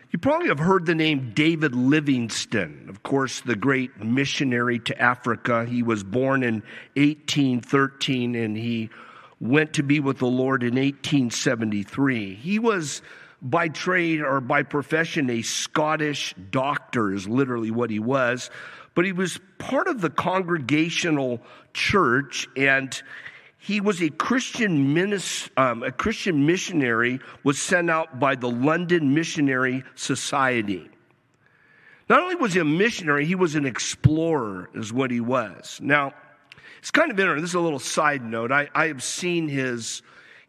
You probably have heard the name David Livingstone, of course, the great missionary to Africa. He was born in 1813 and he went to be with the Lord in 1873. He was by trade or by profession a Scottish doctor, is literally what he was. But he was part of the Congregational Church, and he was a Christian missionary, was sent out by the London Missionary Society. Not only was he a missionary, he was an explorer, is what he was. Now, it's kind of interesting. This is a little side note. I have seen his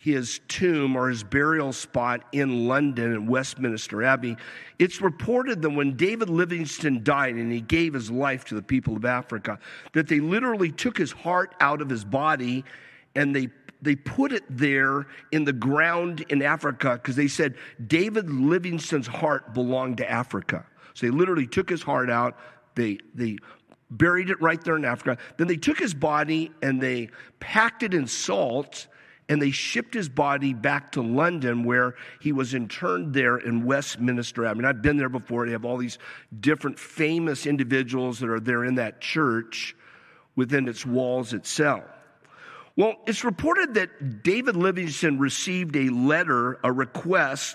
tomb or his burial spot in London in Westminster Abbey. It's reported that when David Livingstone died and he gave his life to the people of Africa, that they literally took his heart out of his body and they put it there in the ground in Africa because they said David Livingstone's heart belonged to Africa. So they literally took his heart out. They buried it right there in Africa. Then they took his body and they packed it in salt and they shipped his body back to London where he was interred there in Westminster Abbey. I've been there before. They have all these different famous individuals that are there in that church within its walls itself. Well, it's reported that David Livingstone received a letter, a request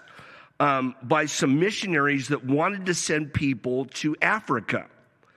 by some missionaries that wanted to send people to Africa.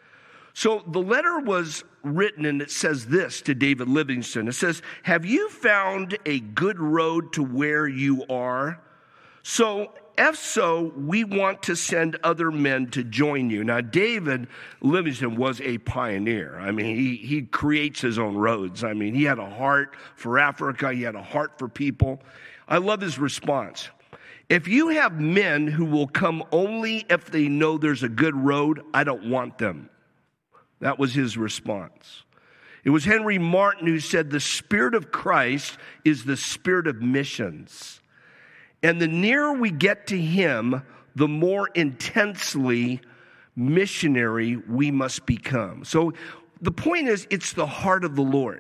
So the letter was written, and it says this to David Livingstone. It says, "Have you found a good road to where you are? So, if so, we want to send other men to join you." Now, David Livingstone was a pioneer. I mean, he creates his own roads. I mean, he had a heart for Africa. He had a heart for people. I love his response. "If you have men who will come only if they know there's a good road, I don't want them." That was his response. It was Henry Martyn who said, "The Spirit of Christ is the spirit of missions. And the nearer we get to him, the more intensely missionary we must become." So the point is, it's the heart of the Lord.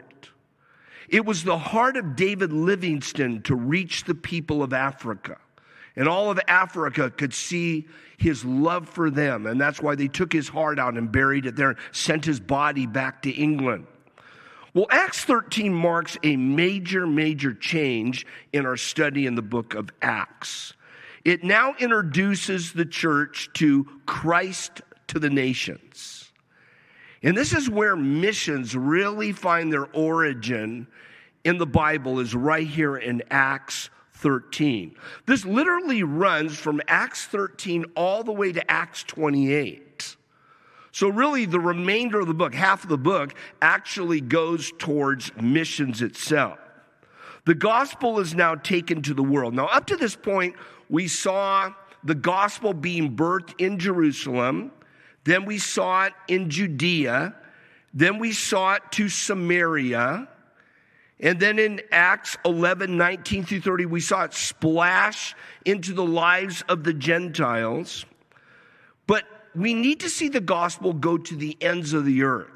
It was the heart of David Livingstone to reach the people of Africa. And all of Africa could see his love for them. And that's why they took his heart out and buried it there, sent his body back to England. Well, Acts 13 marks a major change in our study in the book of Acts. It now introduces the church to Christ to the nations. And this is where missions really find their origin in the Bible, is right here in Acts 13. This literally runs from Acts 13 all the way to Acts 28. So really the remainder of the book, half of the book, actually goes towards missions itself. The gospel is now taken to the world. Now, up to this point, we saw the gospel being birthed in Jerusalem. Then we saw it in Judea. Then we saw it to Samaria. And then in Acts 11, 19 through 30, we saw it splash into the lives of the Gentiles. But we need to see the gospel go to the ends of the earth.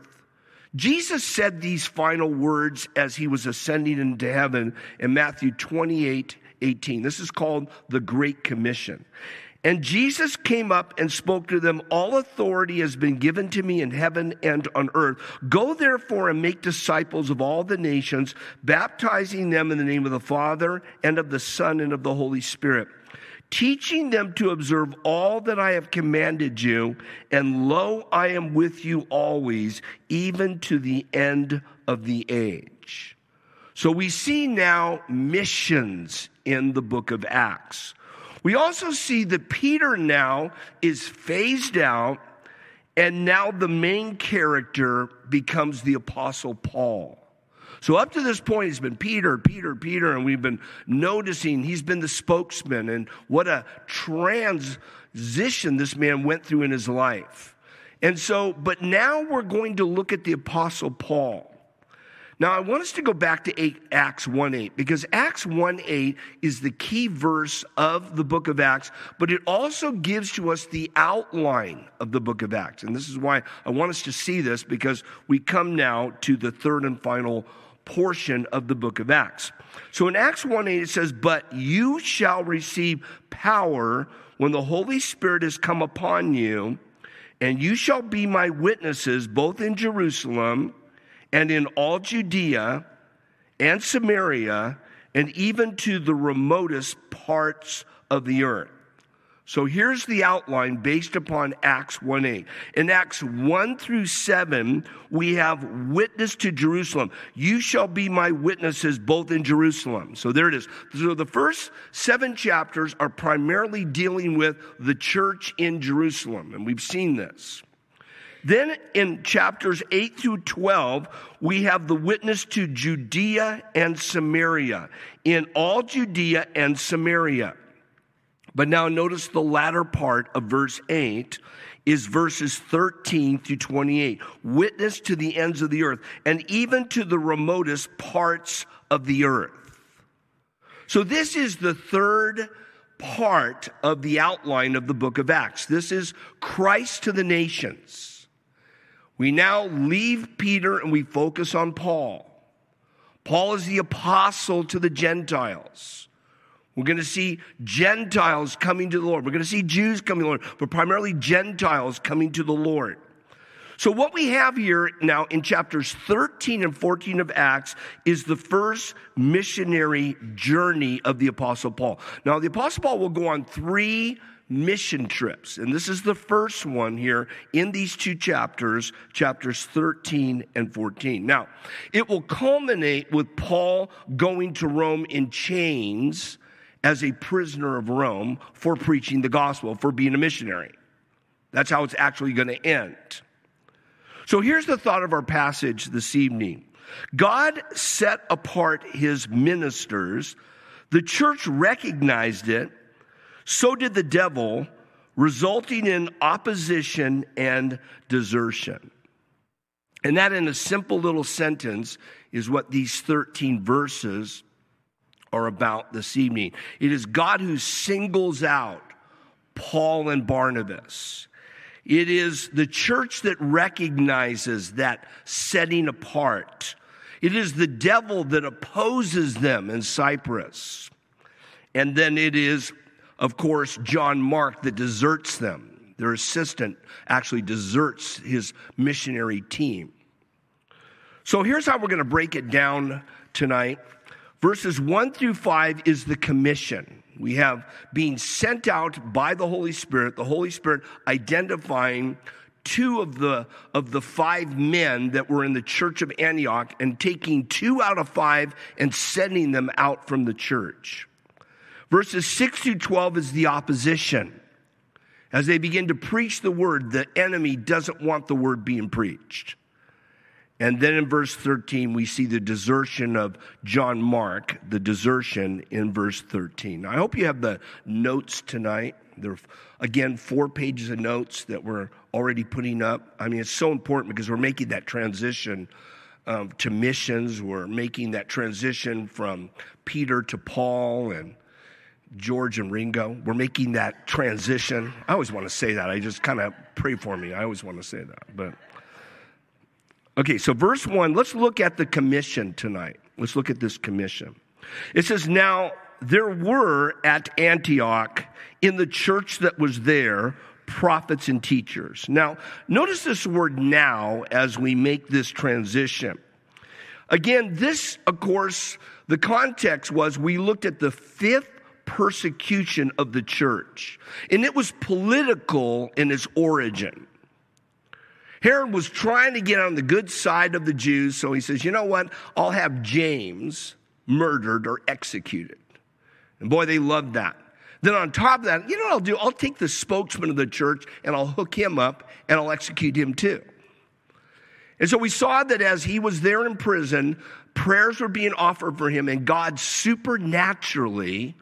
Jesus said these final words as he was ascending into heaven in Matthew 28, 18. This is called the Great Commission. "And Jesus came up and spoke to them, 'All authority has been given to me in heaven and on earth. Go therefore and make disciples of all the nations, baptizing them in the name of the Father and of the Son and of the Holy Spirit, teaching them to observe all that I have commanded you. And lo, I am with you always, even to the end of the age.'" So we see now missions in the book of Acts. We also see that Peter now is phased out, and now the main character becomes the Apostle Paul. So up to this point, it's been Peter, and we've been noticing he's been the spokesman, and what a transition this man went through in his life. And so, but now we're going to look at the Apostle Paul. Now, I want us to go back to Acts 1:8, because Acts 1:8 is the key verse of the book of Acts, but it also gives to us the outline of the book of Acts. And this is why I want us to see this, because we come now to the third and final portion of the book of Acts. So in Acts 1:8 it says, "But you shall receive power when the Holy Spirit has come upon you, and you shall be my witnesses both in Jerusalem and in all Judea and Samaria, and even to the remotest parts of the earth. So here's the outline based upon Acts 1:8. In Acts 1 through 7, we have witness to Jerusalem. You shall be my witnesses both in Jerusalem. So there it is. So the first 7 chapters are primarily dealing with the church in Jerusalem, and we've seen this. Then in chapters 8 through 12, we have the witness to Judea and Samaria, in all Judea and Samaria. But now notice the latter part of verse 8 is verses 13 through 28. Witness to the ends of the earth, and even to the remotest parts of the earth. So this is the third part of the outline of the book of Acts. This is Christ to the nations. We now leave Peter and we focus on Paul. Paul is the apostle to the Gentiles. We're going to see Gentiles coming to the Lord. We're going to see Jews coming to the Lord, but primarily Gentiles coming to the Lord. So what we have here now in chapters 13 and 14 of Acts is the first missionary journey of the Apostle Paul. Now, the Apostle Paul will go on 3 mission trips, and this is the first one here in these 2 chapters, chapters 13 and 14. Now, it will culminate with Paul going to Rome in chains as a prisoner of Rome for preaching the gospel, for being a missionary. That's how it's actually going to end. So here's the thought of our passage this evening. God set apart his ministers. The church recognized it. So did the devil, resulting in opposition and desertion. And that, in a simple little sentence, is what these 13 verses are about this evening. It is God who singles out Paul and Barnabas. It is the church that recognizes that setting apart. It is the devil that opposes them in Cyprus. And then it is, of course, John Mark that deserts them. Their assistant actually deserts his missionary team. So here's how we're going to break it down tonight. Verses 1 through 5 is the commission. We have being sent out by the Holy Spirit identifying 2 of the 5 men that were in the church of Antioch and taking 2 out of 5 and sending them out from the church. Verses 6 through 12 is the opposition. As they begin to preach the word, the enemy doesn't want the word being preached. And then in verse 13, we see the desertion of John Mark, the desertion in verse 13. Now, I hope you have the notes tonight. There are, again, 4 pages of notes that we're already putting up. I mean, it's so important because we're making that transition to missions. We're making that transition from Peter to Paul and George and Ringo. We're making that transition. I always want to say that. I just kind of pray for me. I always want to say that. But okay, so verse 1, let's look at the commission tonight. Let's look at this commission. It says, now there were at Antioch in the church that was there prophets and teachers. Now, notice this word now as we make this transition. Again, this, of course, the context was we looked at the 5th persecution of the church, and it was political in its origin. Herod was trying to get on the good side of the Jews, so he says, you know what? I'll have James murdered or executed. And boy, they loved that. Then on top of that, you know what I'll do? I'll take the spokesman of the church and I'll hook him up and I'll execute him too. And so we saw that as he was there in prison, prayers were being offered for him, and God supernaturally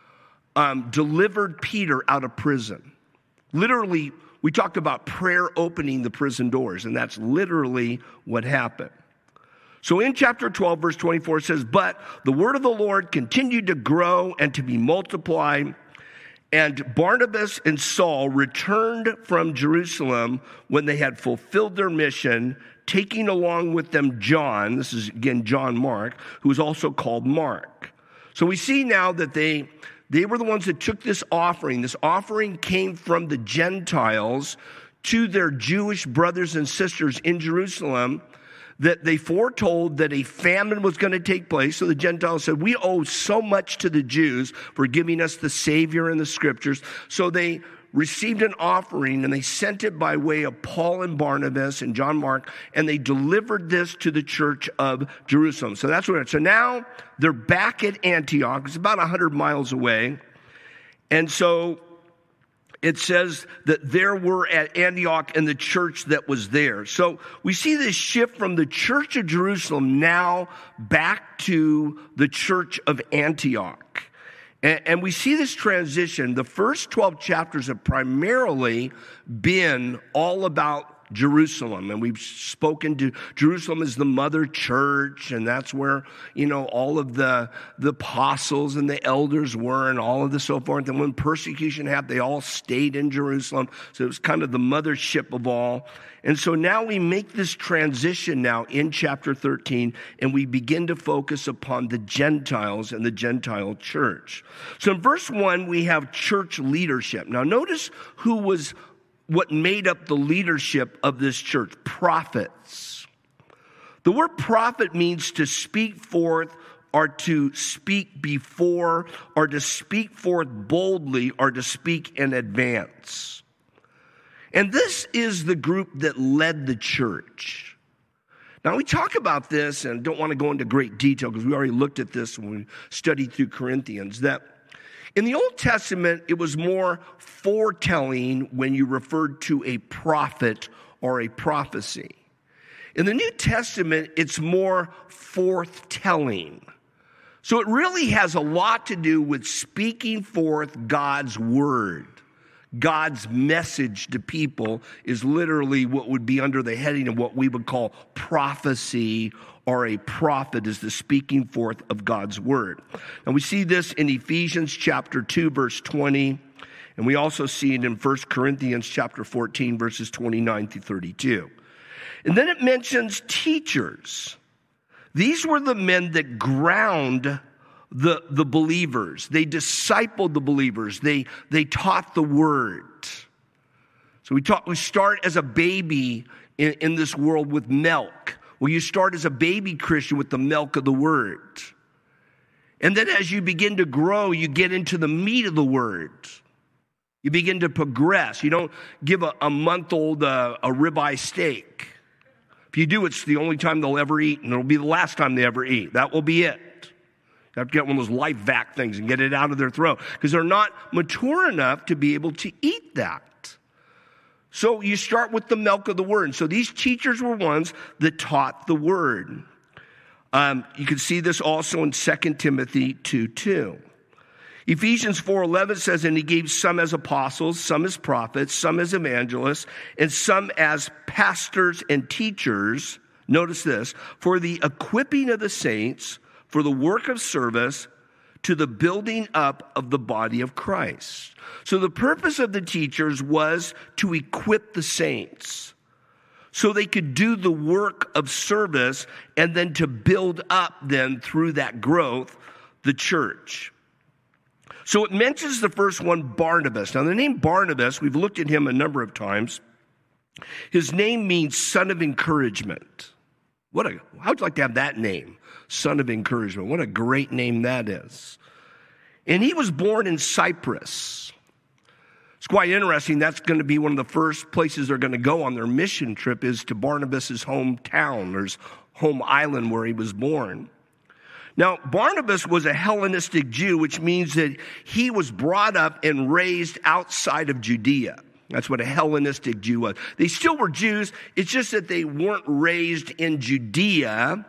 delivered Peter out of prison. Literally, we talked about prayer opening the prison doors, and that's literally what happened. So in chapter 12, verse 24, it says, but the word of the Lord continued to grow and to be multiplied, and Barnabas and Saul returned from Jerusalem when they had fulfilled their mission, taking along with them John, this is again John Mark, who is also called Mark. So we see now that They were the ones that took this offering. This offering came from the Gentiles to their Jewish brothers and sisters in Jerusalem, that they foretold that a famine was going to take place. So the Gentiles said, we owe so much to the Jews for giving us the Savior in the Scriptures. So they received an offering, and they sent it by way of Paul and Barnabas and John Mark, and they delivered this to the church of Jerusalem. So that's what. So now they're back at Antioch. It's about 100 miles away. And so it says that there were at Antioch and the church that was there. So we see this shift from the church of Jerusalem now back to the church of Antioch. And we see this transition. The first 12 chapters have primarily been all about Jerusalem. And we've spoken to Jerusalem as the mother church. And that's where, all of the apostles and the elders were and all of the so forth. And when persecution happened, they all stayed in Jerusalem. So it was kind of the mothership of all. And so now we make this transition now in chapter 13, and we begin to focus upon the Gentiles and the Gentile church. So in verse 1, we have church leadership. Now notice what made up the leadership of this church: prophets. The word prophet means to speak forth, or to speak before, or to speak forth boldly, or to speak in advance. And this is the group that led the church. Now, we talk about this, and don't want to go into great detail because we already looked at this when we studied through Corinthians, that in the Old Testament, it was more foretelling when you referred to a prophet or a prophecy. In the New Testament, it's more forthtelling. So it really has a lot to do with speaking forth God's word. God's message to people is literally what would be under the heading of what we would call prophecy, or a prophet is the speaking forth of God's word. And we see this in Ephesians chapter 2, verse 20, and we also see it in 1 Corinthians chapter 14, verses 29 through 32. And then it mentions teachers. These were the men that ground the believers. They discipled the believers. They taught the word. So we start as a baby in this world with milk. Well, you start as a baby Christian with the milk of the word. And then as you begin to grow, you get into the meat of the word. You begin to progress. You don't give a month-old a ribeye steak. If you do, it's the only time they'll ever eat, and it'll be the last time they ever eat. That will be it. You have to get one of those life vac things and get it out of their throat because they're not mature enough to be able to eat that. So you start with the milk of the word. So these teachers were ones that taught the word. You can see this also in 2 Timothy 2:2. Ephesians 4:11 says, and he gave some as apostles, some as prophets, some as evangelists, and some as pastors and teachers. Notice this: for the equipping of the saints, for the work of service, to the building up of the body of Christ. So the purpose of the teachers was to equip the saints so they could do the work of service and then to build up then through that growth the church. So it mentions the first one, Barnabas. Now the name Barnabas, we've looked at him a number of times. His name means son of encouragement. How'd you like to have that name? Son of encouragement. What a great name that is. And he was born in Cyprus. It's quite interesting. That's going to be one of the first places they're going to go on their mission trip, is to Barnabas' hometown, or his home island where he was born. Now, Barnabas was a Hellenistic Jew, which means that he was brought up and raised outside of Judea. That's what a Hellenistic Jew was. They still were Jews. It's just that they weren't raised in Judea,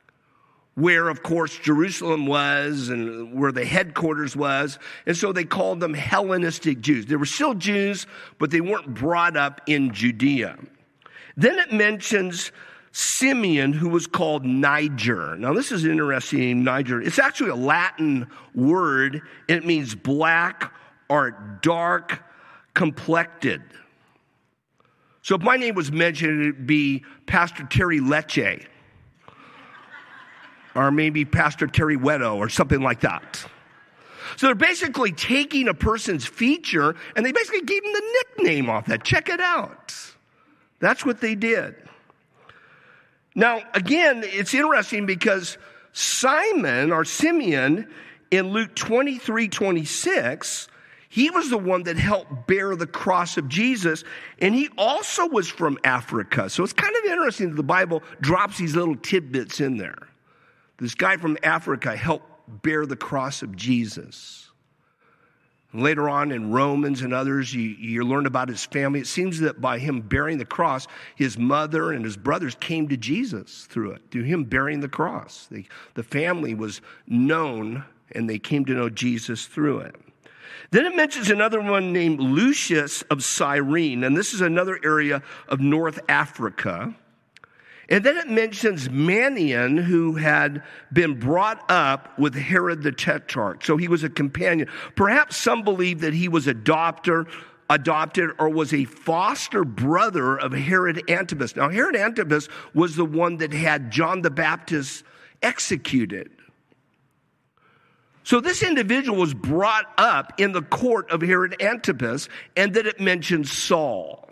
where, of course, Jerusalem was and where the headquarters was. And so they called them Hellenistic Jews. They were still Jews, but they weren't brought up in Judea. Then it mentions Simeon, who was called Niger. Now, this is interesting, Niger. It's actually a Latin word. It means black or dark complected. So if my name was mentioned, it'd be Pastor Terry Leche, or maybe Pastor Terry Wedo, or something like that. So they're basically taking a person's feature and they basically gave him the nickname off that. Check it out. That's what they did. Now, again, it's interesting because Simon or Simeon in Luke 23:26, he was the one that helped bear the cross of Jesus, and he also was from Africa. So it's kind of interesting that the Bible drops these little tidbits in there. This guy from Africa helped bear the cross of Jesus. Later on in Romans and others, you learn about his family. It seems that by him bearing the cross, his mother and his brothers came to Jesus through it, through him bearing the cross. The family was known, and they came to know Jesus through it. Then it mentions another one named Lucius of Cyrene, and this is another area of North Africa. And then it mentions Manaen, who had been brought up with Herod the Tetrarch. So he was a companion. Perhaps some believe that he was adopted or was a foster brother of Herod Antipas. Now, Herod Antipas was the one that had John the Baptist executed. So this individual was brought up in the court of Herod Antipas, and then it mentions Saul.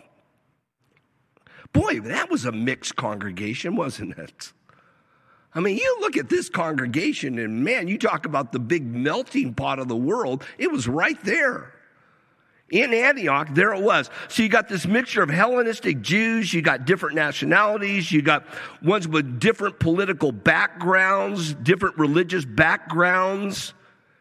Boy, that was a mixed congregation, wasn't it? I mean, you look at this congregation and man, you talk about the big melting pot of the world. It was right there. In Antioch, there it was. So you got this mixture of Hellenistic Jews, you got different nationalities, you got ones with different political backgrounds, different religious backgrounds.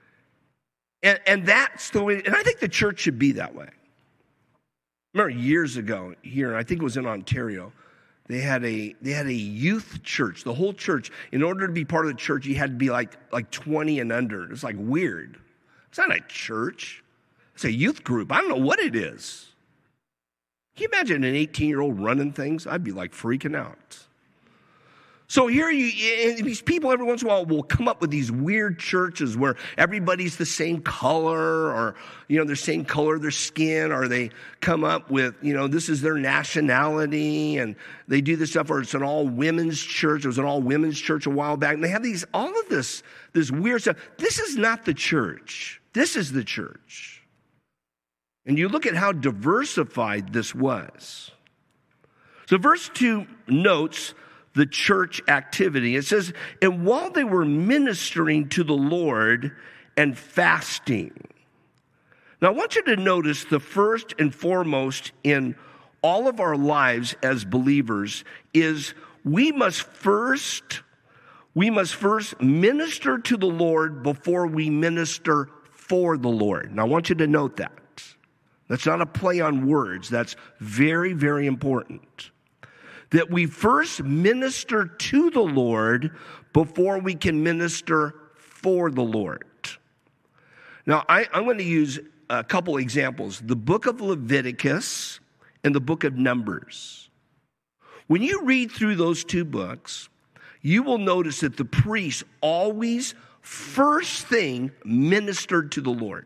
And that's the way, and I think the church should be that way. Remember years ago here, I think it was in Ontario, they had a youth church. The whole church, in order to be part of the church, you had to be like 20 and under. It's like weird. It's not a church. It's a youth group. I don't know what it is. Can you imagine an 18-year-old running things? I'd be like freaking out. So here these people every once in a while will come up with these weird churches where everybody's the same color or, the same color of their skin, or they come up with, this is their nationality, and they do this stuff, or it's an all-women's church. It was an all-women's church a while back. And they have all of this weird stuff. This is not the church. This is the church. And you look at how diversified this was. So verse 2 notes the church activity. It says, and while they were ministering to the Lord and fasting. Now, I want you to notice the first and foremost in all of our lives as believers is we must first minister to the Lord before we minister for the Lord. Now, I want you to note that. That's not a play on words. That's very, very important. That we first minister to the Lord before we can minister for the Lord. Now, I'm going to use a couple examples. The book of Leviticus and the book of Numbers. When you read through those two books, you will notice that the priests always first thing ministered to the Lord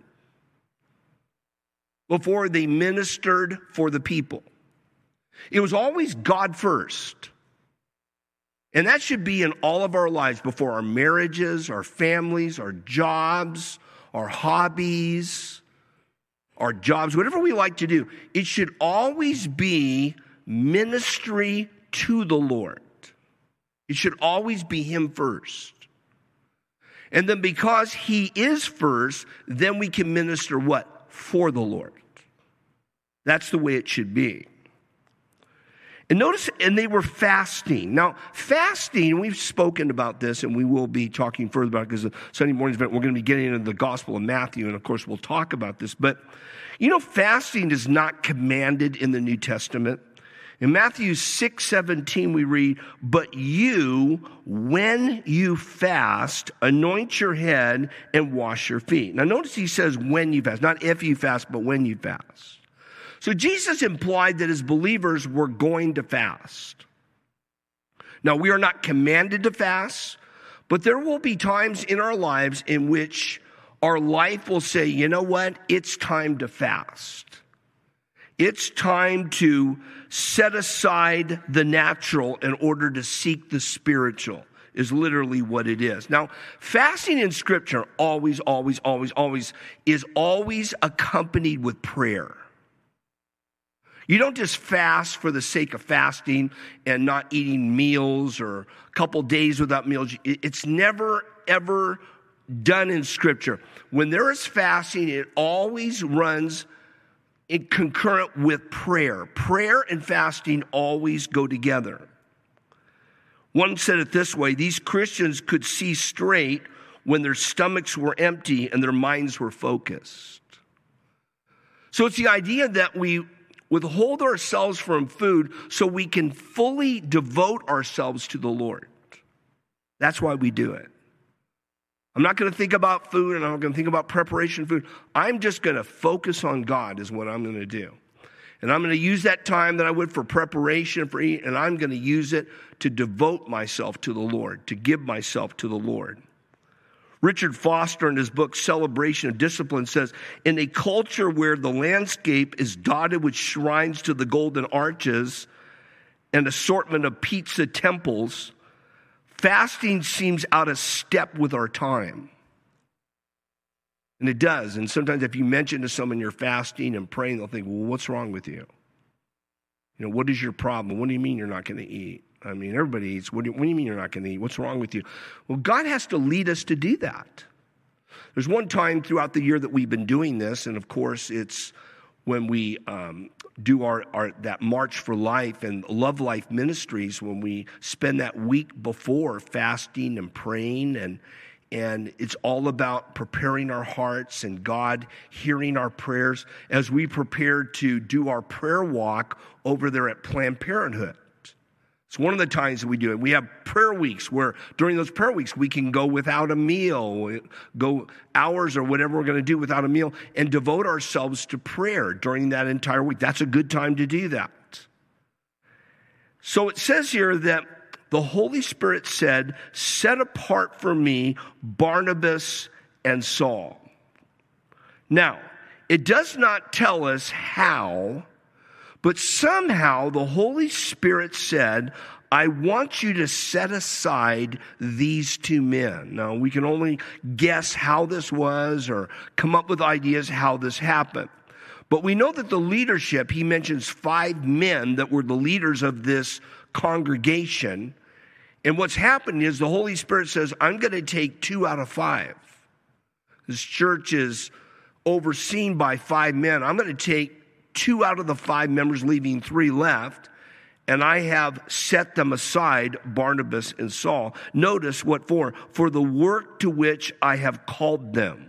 before they ministered for the people. It was always God first. And that should be in all of our lives, before our marriages, our families, our jobs, our hobbies, our jobs, whatever we like to do. It should always be ministry to the Lord. It should always be Him first. And then because He is first, then we can minister what? For the Lord. That's the way it should be. And notice, and they were fasting. Now, fasting, we've spoken about this, and we will be talking further about it because the Sunday morning's event, we're going to be getting into the Gospel of Matthew, and of course we'll talk about this. But, fasting is not commanded in the New Testament. In Matthew 6:17, we read, but you, when you fast, anoint your head and wash your feet. Now, notice he says when you fast, not if you fast, but when you fast. So Jesus implied that as believers, we're going to fast. Now, we are not commanded to fast, but there will be times in our lives in which our life will say, you know what? It's time to fast. It's time to set aside the natural in order to seek the spiritual. is literally what it is. Now, fasting in Scripture always is always accompanied with prayer. You don't just fast for the sake of fasting and not eating meals or a couple days without meals. It's never, ever done in Scripture. When there is fasting, it always runs in concurrent with prayer. Prayer and fasting always go together. One said it this way: these Christians could see straight when their stomachs were empty and their minds were focused. So it's the idea that we withhold ourselves from food so we can fully devote ourselves to the Lord. That's why we do it. I'm not going to think about food, and I'm not going to think about preparation of food. I'm just going to focus on God is what I'm going to do. And I'm going to use that time that I would for preparation, for eating, and I'm going to use it to devote myself to the Lord, to give myself to the Lord. Richard Foster, in his book, Celebration of Discipline, says, in a culture where the landscape is dotted with shrines to the golden arches and assortment of pizza temples, fasting seems out of step with our time. And it does. And sometimes if you mention to someone you're fasting and praying, they'll think, well, what's wrong with you? You know, what is your problem? What do you mean you're not going to eat? I mean, everybody eats. What do you mean you're not going to eat? What's wrong with you? Well, God has to lead us to do that. There's one time throughout the year that we've been doing this, and of course it's when we do our that March for Life and Love Life Ministries, when we spend that week before fasting and praying, and it's all about preparing our hearts and God hearing our prayers as we prepare to do our prayer walk over there at Planned Parenthood. It's one of the times that we do it. We have prayer weeks where during those prayer weeks we can go without a meal, go hours or whatever we're going to do without a meal, and devote ourselves to prayer during that entire week. That's a good time to do that. So it says here that the Holy Spirit said, set apart for me Barnabas and Saul. Now, it does not tell us how, but somehow the Holy Spirit said, I want you to set aside these two men. Now, we can only guess how this was or come up with ideas how this happened. But we know that the leadership, he mentions 5 men that were the leaders of this congregation. And what's happened is the Holy Spirit says, I'm going to take 2 out of 5. This church is overseen by 5 men. I'm going to take 2 out of the 5 members, leaving 3 left, and I have set them aside, Barnabas and Saul. Notice what for the work to which I have called them.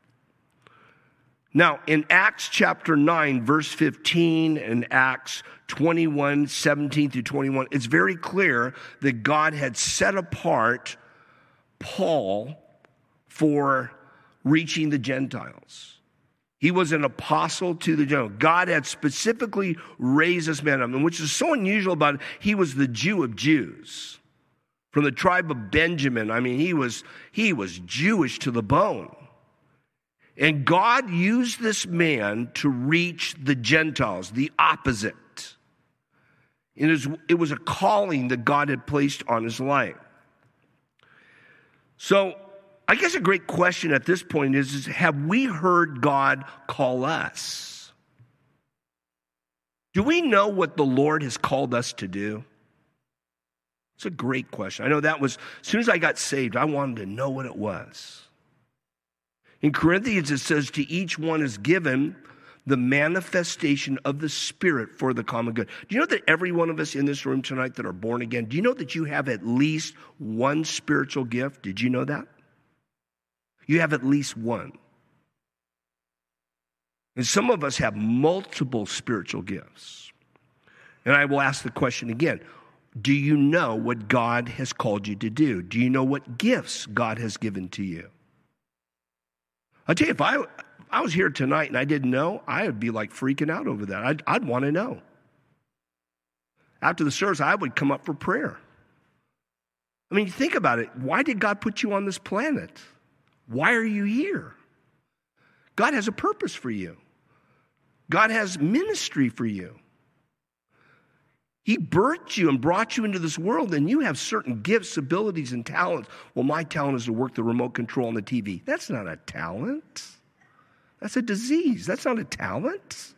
Now, in Acts chapter 9, verse 15, and Acts 21, 17 through 21, it's very clear that God had set apart Paul for reaching the Gentiles. He was an apostle to the Gentiles. God had specifically raised this man up, and which is so unusual about it, he was the Jew of Jews. From the tribe of Benjamin, I mean, he was Jewish to the bone. And God used this man to reach the Gentiles, the opposite. It was a calling that God had placed on his life. So, I guess a great question at this point is have we heard God call us? Do we know what the Lord has called us to do? It's a great question. I know that was, as soon as I got saved, I wanted to know what it was. In Corinthians, it says, to each one is given the manifestation of the Spirit for the common good. Do you know that every one of us in this room tonight that are born again, do you know that you have at least one spiritual gift? Did you know that? You have at least one. And some of us have multiple spiritual gifts. And I will ask the question again. Do you know what God has called you to do? Do you know what gifts God has given to you? I'll tell you, if I was here tonight and I didn't know, I would be like freaking out over that. I'd want to know. After the service, I would come up for prayer. I mean, think about it. Why did God put you on this planet? Why are you here? God has a purpose for you. God has ministry for you. He birthed you and brought you into this world, and you have certain gifts, abilities, and talents. Well, my talent is to work the remote control on the TV. That's not a talent. That's a disease. That's not a talent.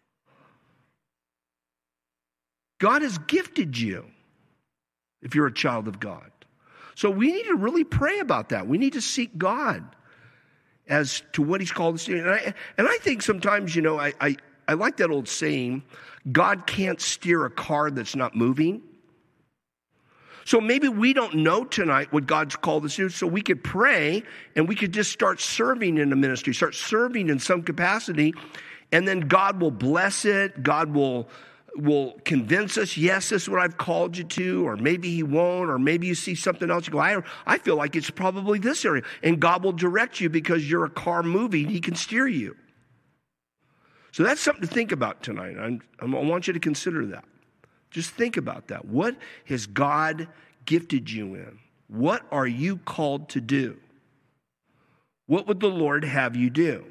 God has gifted you if you're a child of God. So we need to really pray about that. We need to seek God as to what he's called us to do. And I think sometimes, I like that old saying, God can't steer a car that's not moving. So maybe we don't know tonight what God's called us to do, so we could pray and we could just start serving in a ministry, start serving in some capacity, and then God will bless it. God will convince us, yes, this is what I've called you to, or maybe he won't, or maybe you see something else. You go, I feel like it's probably this area. And God will direct you because you're a car moving. He can steer you. So that's something to think about tonight. I want you to consider that. Just think about that. What has God gifted you in? What are you called to do? What would the Lord have you do?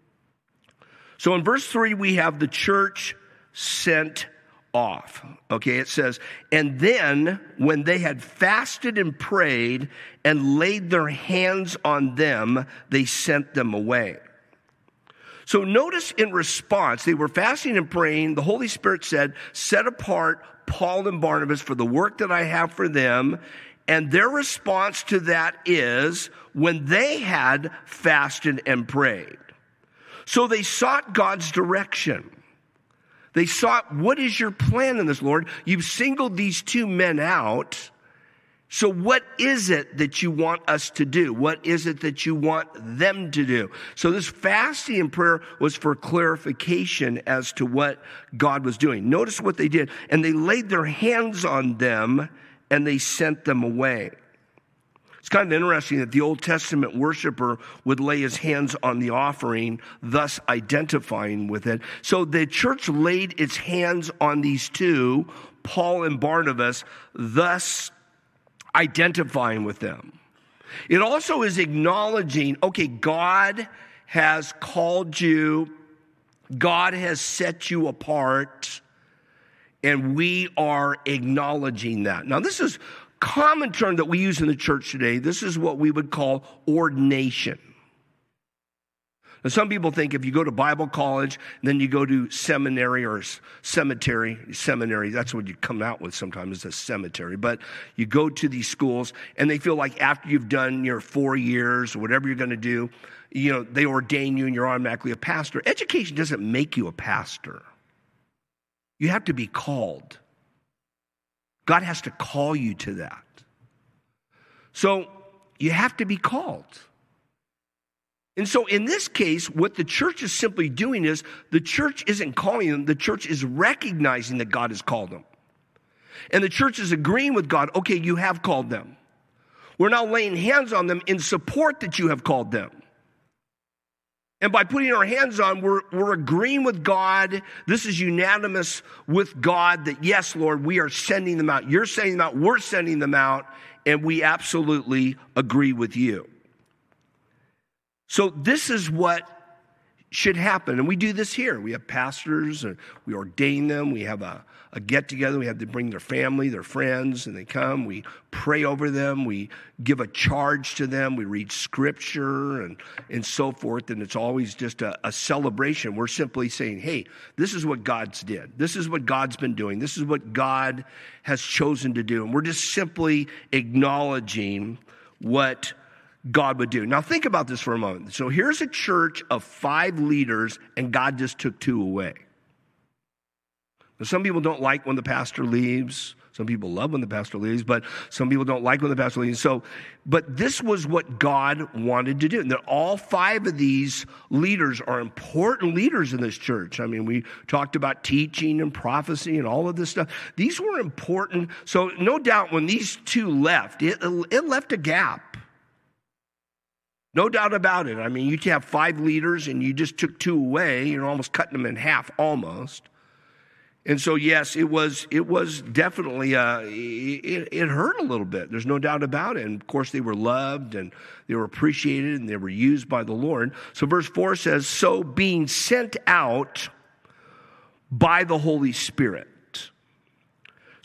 So in verse 3, we have the church sent off. Okay, it says, and then when they had fasted and prayed and laid their hands on them, they sent them away. So notice in response, they were fasting and praying. The Holy Spirit said, set apart Paul and Barnabas for the work that I have for them. And their response to that is when they had fasted and prayed. So they sought God's direction. They sought, what is your plan in this, Lord? You've singled these two men out. So what is it that you want us to do? What is it that you want them to do? So this fasting and prayer was for clarification as to what God was doing. Notice what they did. And they laid their hands on them and they sent them away. It's kind of interesting that the Old Testament worshiper would lay his hands on the offering, thus identifying with it. So the church laid its hands on these two, Paul and Barnabas, thus identifying with them. It also is acknowledging, okay, God has called you, God has set you apart, and we are acknowledging that. Now, this is common term that we use in the church today. This is what we would call ordination. Now, some people think if you go to Bible college, then you go to seminary or seminary, that's what you come out with sometimes, is a cemetery. But you go to these schools, and they feel like after you've done your 4 years or whatever you're going to do, they ordain you and you're automatically a pastor. Education doesn't make you a pastor. You have to be called. God has to call you to that. So you have to be called. And so in this case, what the church is simply doing is the church isn't calling them. The church is recognizing that God has called them. And the church is agreeing with God, okay, you have called them. We're now laying hands on them in support that you have called them. And by putting our hands on, we're agreeing with God. This is unanimous with God that, yes, Lord, we are sending them out. You're sending them out. We're sending them out. And we absolutely agree with you. So this is what should happen. And we do this here. We have pastors, and we ordain them. We have a get-together. We have to bring their family, their friends, and they come. We pray over them. We give a charge to them. We read scripture and so forth. And it's always just a celebration. We're simply saying, hey, this is what God's did. This is what God's been doing. This is what God has chosen to do. And we're just simply acknowledging what God would do. Now think about this for a moment. So here's a church of 5 leaders, and God just took 2 away. Now, some people don't like when the pastor leaves. Some people love when the pastor leaves, but some people don't like when the pastor leaves. But this was what God wanted to do. And that all 5 of these leaders are important leaders in this church. I mean, we talked about teaching and prophecy and all of this stuff. These were important. So no doubt when these 2 left, it left a gap. No doubt about it. I mean, you have 5 leaders and you just took 2 away. You're almost cutting them in half, almost. And so, yes, it was definitely, it hurt a little bit. There's no doubt about it. And, of course, they were loved and they were appreciated and they were used by the Lord. So verse 4 says, so being sent out by the Holy Spirit.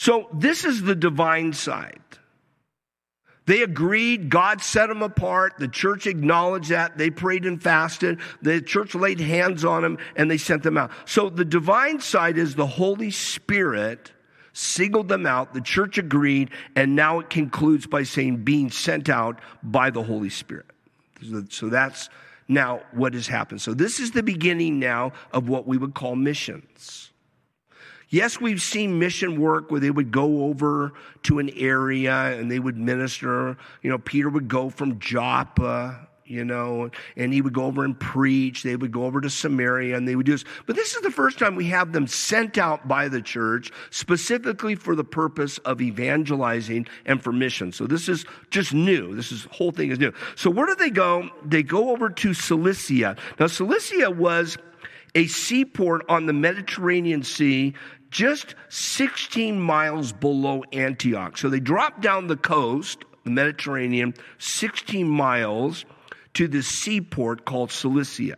So this is the divine side. They agreed, God set them apart, the church acknowledged that, they prayed and fasted, the church laid hands on them, and they sent them out. So the divine side is the Holy Spirit singled them out, the church agreed, and now it concludes by saying being sent out by the Holy Spirit. So that's now what has happened. So this is the beginning now of what we would call missions. Yes, we've seen mission work where they would go over to an area and they would minister. Peter would go from Joppa, and he would go over and preach. They would go over to Samaria and they would do this. But this is the first time we have them sent out by the church specifically for the purpose of evangelizing and for mission. So this is just new. Whole thing is new. So where do they go? They go over to Cilicia. Now, Cilicia was a seaport on the Mediterranean Sea, just 16 miles below Antioch. So they dropped down the coast, the Mediterranean, 16 miles to the seaport called Cilicia.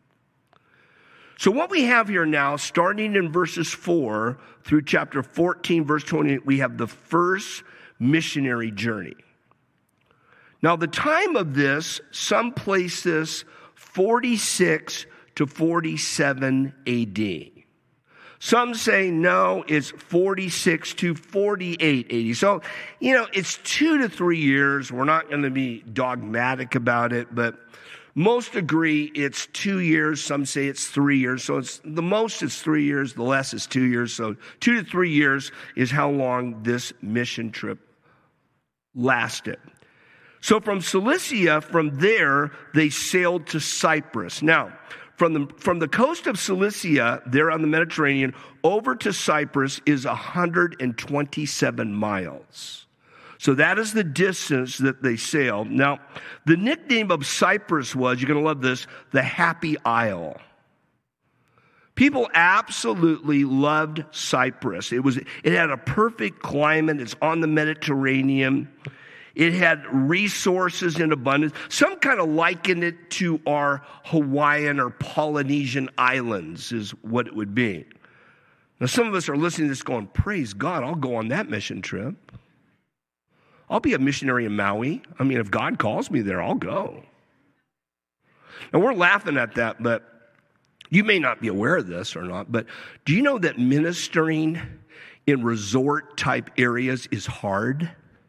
So what we have here now, starting in verses 4 through chapter 14, verse 28, we have the first missionary journey. Now the time of this, some place this 46 to 47 AD. Some say, no, it's 46 to 48 AD. So, it's 2 to 3 years. We're not going to be dogmatic about it, but most agree it's 2 years. Some say it's 3 years. So the most is 3 years, the less is 2 years. So 2 to 3 years is how long this mission trip lasted. So from Cilicia, from there, they sailed to Cyprus. Now, from the coast of Cilicia, there on the Mediterranean, over to Cyprus is 127 miles. So that is the distance that they sailed. Now, the nickname of Cyprus was, you're going to love this, the Happy Isle. People absolutely loved Cyprus. It had a perfect climate. It's on the Mediterranean. It had resources in abundance. Some kind of liken it to our Hawaiian or Polynesian islands is what it would be. Now, some of us are listening to this going, praise God, I'll go on that mission trip. I'll be a missionary in Maui. If God calls me there, I'll go. Now, we're laughing at that, but you may not be aware of this or not, but do you know that ministering in resort-type areas is hard?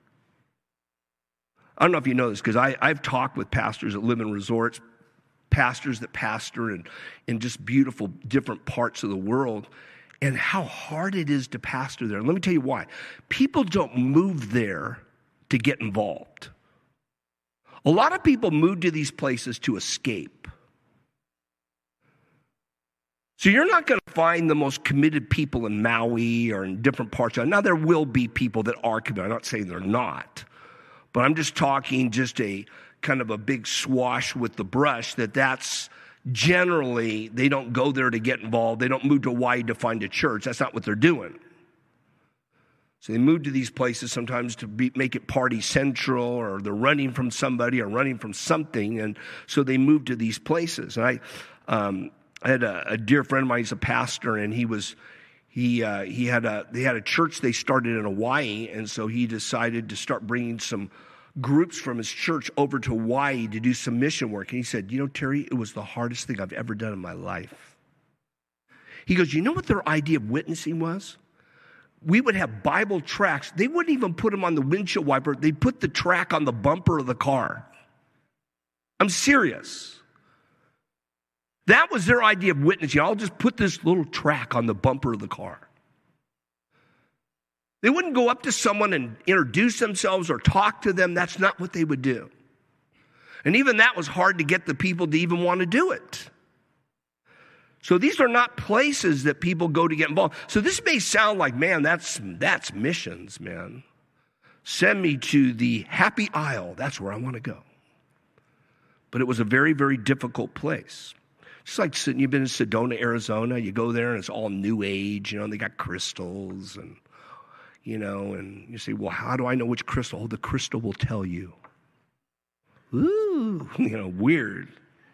I don't know if you know this, because I've talked with pastors that live in resorts, pastors that pastor in just beautiful different parts of the world, and how hard it is to pastor there. And let me tell you why. People don't move there to get involved. A lot of people move to these places to escape. So you're not going to find the most committed people in Maui or in different parts of it. Now, there will be people that are committed. I'm not saying they're not. But I'm just talking just a kind of a big swash with the brush that's generally, they don't go there to get involved. They don't move to Hawaii to find a church. That's not what they're doing. So they move to these places sometimes to make it party central, or they're running from somebody or running from something. And so they move to these places. And I had a dear friend of mine, he's a pastor, and they had a church they started in Hawaii, and so he decided to start bringing some groups from his church over to Hawaii to do some mission work. And he said, Terry, it was the hardest thing I've ever done in my life. He goes, you know what their idea of witnessing was? We would have Bible tracts. They wouldn't even put them on the windshield wiper. They'd put the track on the bumper of the car. I'm serious. That was their idea of witnessing. I'll just put this little track on the bumper of the car. They wouldn't go up to someone and introduce themselves or talk to them. That's not what they would do. And even that was hard to get the people to even want to do it. So these are not places that people go to get involved. So this may sound like, man, that's missions, man. Send me to the Happy Isle. That's where I want to go. But it was a very, very difficult place. Just like you've been in Sedona, Arizona. You go there and it's all new age. They got crystals and, and you say, well, how do I know which crystal? Oh, the crystal will tell you. Ooh, weird.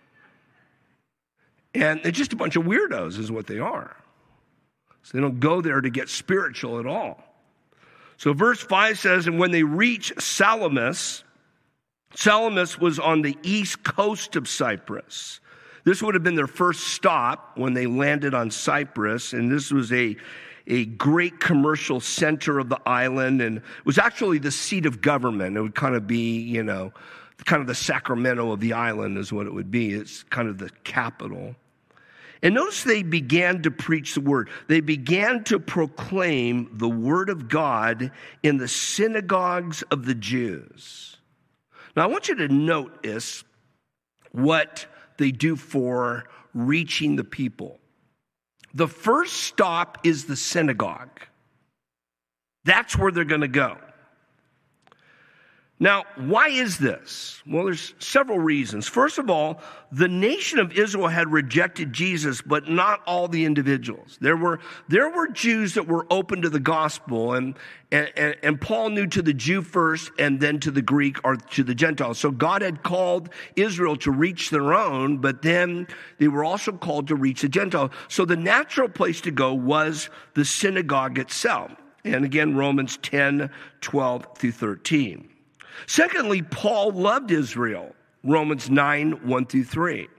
And they're just a bunch of weirdos is what they are. So they don't go there to get spiritual at all. So verse 5 says, and when they reached Salamis, Salamis was on the east coast of Cyprus. This would have been their first stop when they landed on Cyprus, and this was a great commercial center of the island, and it was actually the seat of government. It would kind of be, kind of the Sacramento of the island is what it would be. It's kind of the capital. And notice they began to preach the word. They began to proclaim the word of God in the synagogues of the Jews. Now, I want you to notice what they do for reaching the people. The first stop is the synagogue. That's where they're going to go. Now, why is this? Well, there's several reasons. First of all, the nation of Israel had rejected Jesus, but not all the individuals. There were Jews that were open to the gospel, and Paul knew to the Jew first and then to the Greek or to the Gentiles. So God had called Israel to reach their own, but then they were also called to reach the Gentiles. So the natural place to go was the synagogue itself. And again, Romans 10, 12 through 13. Secondly, Paul loved Israel, Romans 9, 1 through 3.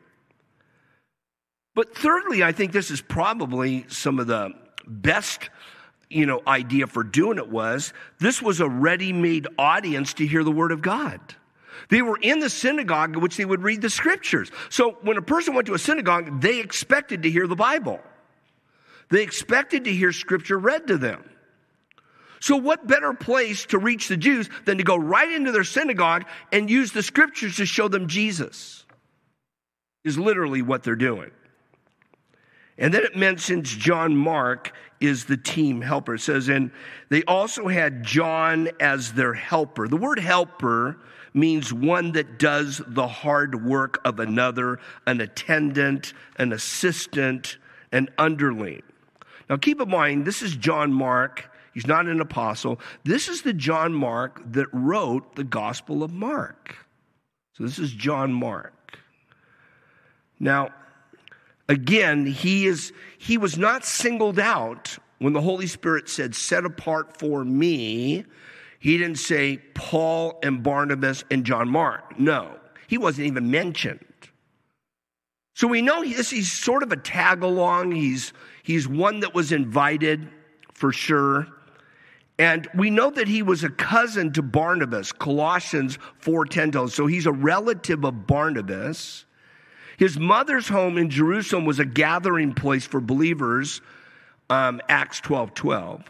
But thirdly, I think this is probably some of the best, idea for doing it was, this was a ready-made audience to hear the word of God. They were in the synagogue in which they would read the scriptures. So when a person went to a synagogue, they expected to hear the Bible. They expected to hear scripture read to them. So what better place to reach the Jews than to go right into their synagogue and use the scriptures to show them Jesus? Is literally what they're doing. And then it mentions John Mark is the team helper. It says, and they also had John as their helper. The word helper means one that does the hard work of another, an attendant, an assistant, an underling. Now keep in mind, this is John Mark. He's not an apostle. This is the John Mark that wrote the Gospel of Mark. So this is John Mark. Now, again, he was not singled out when the Holy Spirit said, set apart for me. He didn't say Paul and Barnabas and John Mark. No, he wasn't even mentioned. So we know he's sort of a tag along. He's one that was invited for sure. And we know that he was a cousin to Barnabas, Colossians 4:10 tells us. So he's a relative of Barnabas. His mother's home in Jerusalem was a gathering place for believers, Acts 12:12.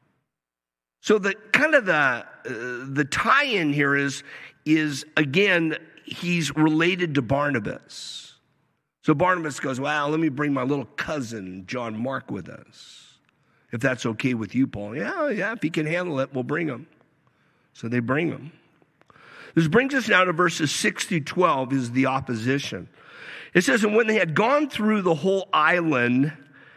So the kind of the tie-in here is again, he's related to Barnabas. So Barnabas goes, well, let me bring my little cousin, John Mark, with us. If that's okay with you, Paul. Yeah, if he can handle it, we'll bring him. So they bring him. This brings us now to verses 6 through 12 is the opposition. It says, and when they had gone through the whole island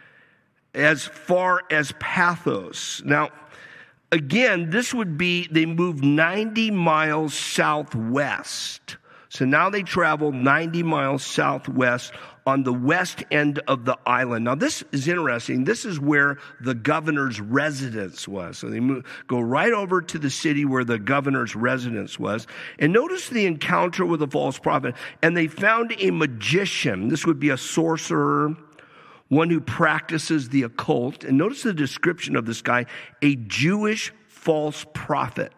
as far as Paphos. Now, again, this would be, they moved 90 miles southwest. So now they travel 90 miles southwest on the west end of the island. Now, this is interesting. This is where the governor's residence was. So they go right over to the city where the governor's residence was. And notice the encounter with the false prophet. And they found a magician. This would be a sorcerer, one who practices the occult. And notice the description of this guy, a Jewish false prophet.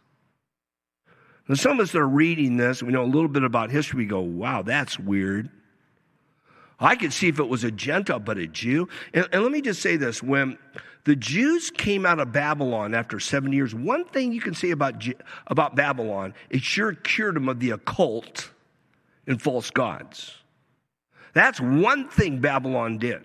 Now, some of us are reading this, we know a little bit about history, we go, wow, that's weird. I could see if it was a Gentile, but a Jew. And let me just say this. When the Jews came out of Babylon after 70 years, one thing you can say about Babylon, it sure cured them of the occult and false gods. That's one thing Babylon did.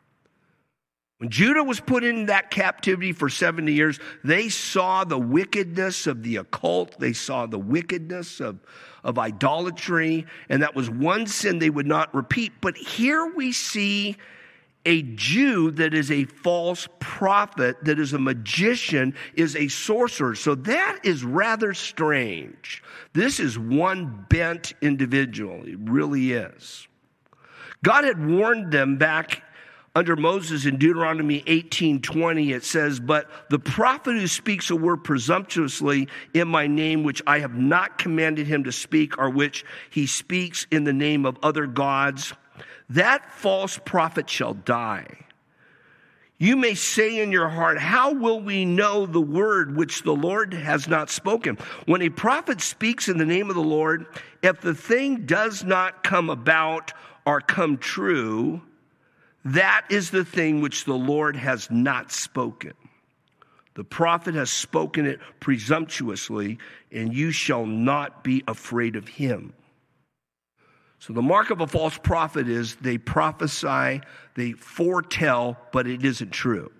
When Judah was put in that captivity for 70 years, they saw the wickedness of the occult. They saw the wickedness of idolatry, and that was one sin they would not repeat. But here we see a Jew that is a false prophet, that is a magician, is a sorcerer. So that is rather strange. This is one bent individual. It really is. God had warned them back under Moses in Deuteronomy 18:20, it says, "But the prophet who speaks a word presumptuously in my name, which I have not commanded him to speak, or which he speaks in the name of other gods, that false prophet shall die. You may say in your heart, how will we know the word which the Lord has not spoken? When a prophet speaks in the name of the Lord, if the thing does not come about or come true, that is the thing which the Lord has not spoken. The prophet has spoken it presumptuously, and you shall not be afraid of him." So the mark of a false prophet is they prophesy, they foretell, but it isn't true.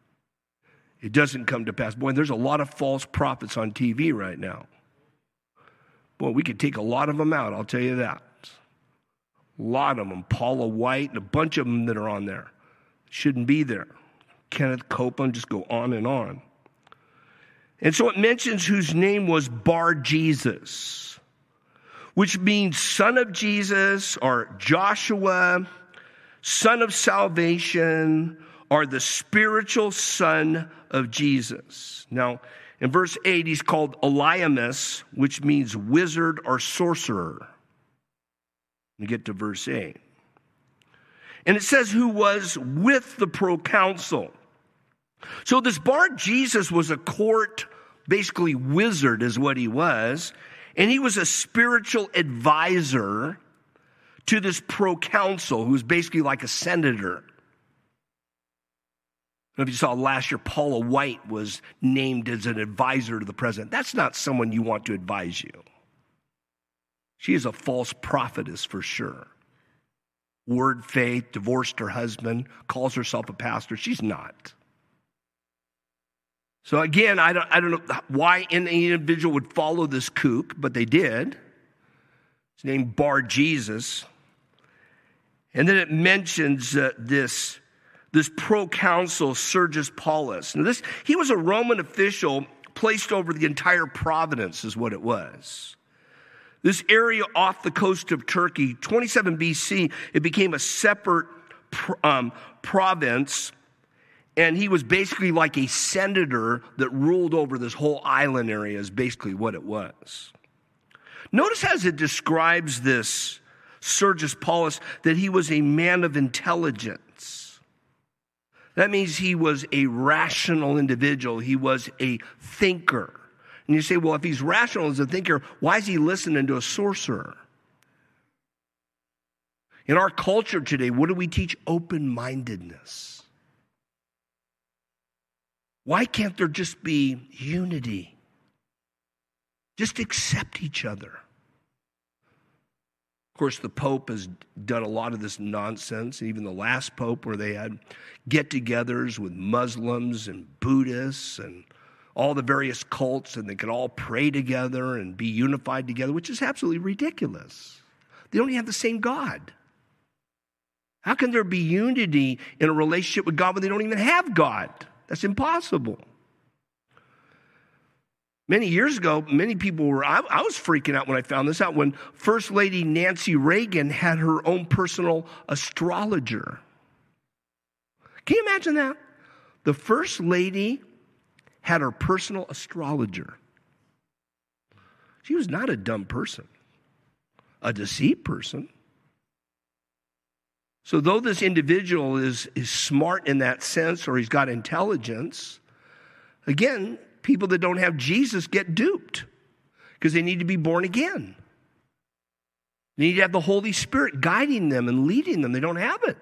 It doesn't come to pass. Boy, there's a lot of false prophets on TV right now. Boy, we could take a lot of them out, I'll tell you that. A lot of them. Paula White and a bunch of them that are on there. Shouldn't be there. Kenneth Copeland, just go on and on. And so it mentions whose name was Bar-Jesus, which means son of Jesus, or Joshua, son of salvation, or the spiritual son of Jesus. Now, in verse 8, he's called Eliamus, which means wizard or sorcerer. We get to verse 8. And it says who was with the proconsul. So this Bar-Jesus was a court, basically wizard is what he was. And he was a spiritual advisor to this proconsul, who was basically like a senator. I don't know if you saw last year, Paula White was named as an advisor to the president. That's not someone you want to advise you. She is a false prophetess for sure. Word faith, divorced her husband, calls herself a pastor. She's not. So again, I don't know why any individual would follow this kook, but they did. His name Bar-Jesus. And then it mentions this proconsul Sergius Paulus. Now he was a Roman official placed over the entire province is what it was. This area off the coast of Turkey, 27 BC, it became a separate province. And he was basically like a senator that ruled over this whole island area is basically what it was. Notice as it describes this Sergius Paulus that he was a man of intelligence. That means he was a rational individual. He was a thinker. And you say, well, if he's rational as a thinker, why is he listening to a sorcerer? In our culture today, what do we teach? Open-mindedness. Why can't there just be unity? Just accept each other. Of course, the Pope has done a lot of this nonsense, even the last Pope, where they had get-togethers with Muslims and Buddhists and all the various cults, and they could all pray together and be unified together, which is absolutely ridiculous. They don't even have the same God. How can there be unity in a relationship with God when they don't even have God? That's impossible. Many years ago, many people were, I was freaking out when I found this out, when First Lady Nancy Reagan had her own personal astrologer. Can you imagine that? The First Lady had her personal astrologer. She was not a dumb person, a deceived person. So though this individual is smart in that sense, or he's got intelligence, again, people that don't have Jesus get duped because they need to be born again. They need to have the Holy Spirit guiding them and leading them. They don't have it.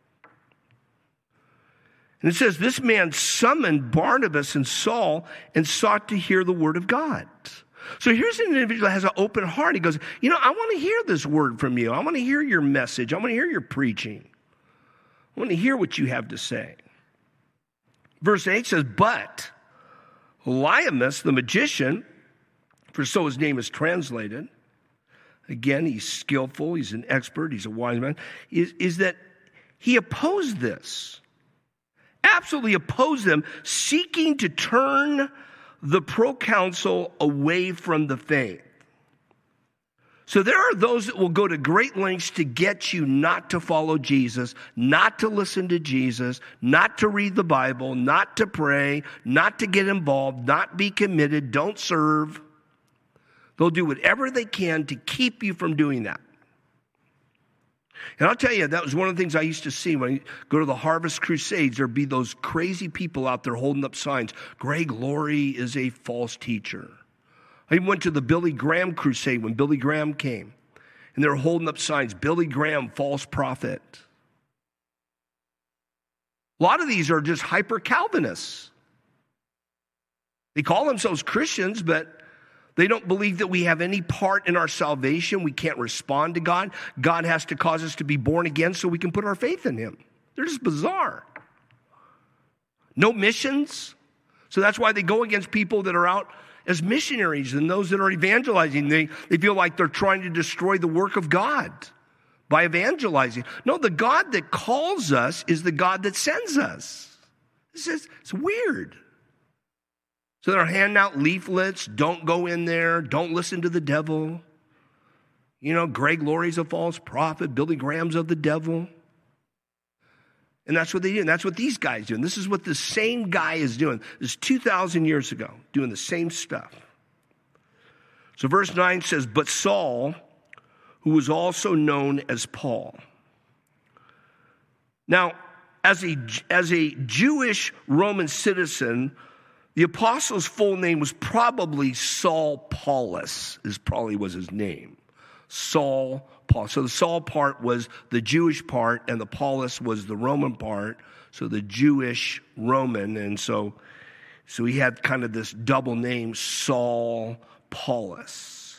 And it says, this man summoned Barnabas and Saul and sought to hear the word of God. So here's an individual that has an open heart. He goes, I want to hear this word from you. I want to hear your message. I want to hear your preaching. I want to hear what you have to say. Verse 8 says, but Eliamus, the magician, for so his name is translated, again, he's skillful, he's an expert, he's a wise man, is that he opposed this. Absolutely opposed them, seeking to turn the proconsul away from the faith. So there are those that will go to great lengths to get you not to follow Jesus, not to listen to Jesus, not to read the Bible, not to pray, not to get involved, not be committed, don't serve. They'll do whatever they can to keep you from doing that. And I'll tell you, that was one of the things I used to see when I go to the Harvest Crusades. There'd be those crazy people out there holding up signs. Greg Laurie is a false teacher. I even went to the Billy Graham crusade when Billy Graham came. And they were holding up signs, Billy Graham, false prophet. A lot of these are just hyper-Calvinists. They call themselves Christians, but they don't believe that we have any part in our salvation. We can't respond to God. God has to cause us to be born again so we can put our faith in him. They're just bizarre. No missions. So that's why they go against people that are out as missionaries and those that are evangelizing. They feel like they're trying to destroy the work of God by evangelizing. No, the God that calls us is the God that sends us. It's weird. So they're handing out leaflets, don't go in there, don't listen to the devil. You know, Greg Laurie's a false prophet, Billy Graham's of the devil. And that's what they do, and that's what these guys do. And this is what the same guy is doing. This is 2,000 years ago, doing the same stuff. So verse 9 says, but Saul, who was also known as Paul. Now, as a Jewish Roman citizen, the apostle's full name was probably Saul Paulus, was his name. Saul Paul. So the Saul part was the Jewish part, and the Paulus was the Roman part. So the Jewish Roman, and so he had kind of this double name, Saul Paulus.